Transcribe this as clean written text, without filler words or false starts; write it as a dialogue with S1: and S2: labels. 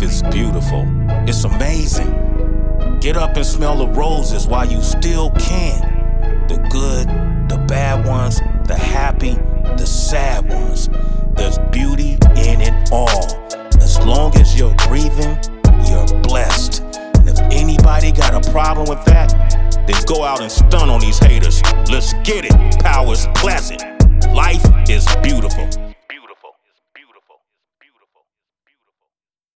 S1: Life is beautiful. It's amazing. Get up and smell the roses while you still can. The good, the bad ones, the happy, the sad ones. There's beauty in it all. As long as you're breathing, you're blessed. And if anybody got a problem with that, then go out and stun on these haters. Let's get it. Power's pleasant. Life is beautiful.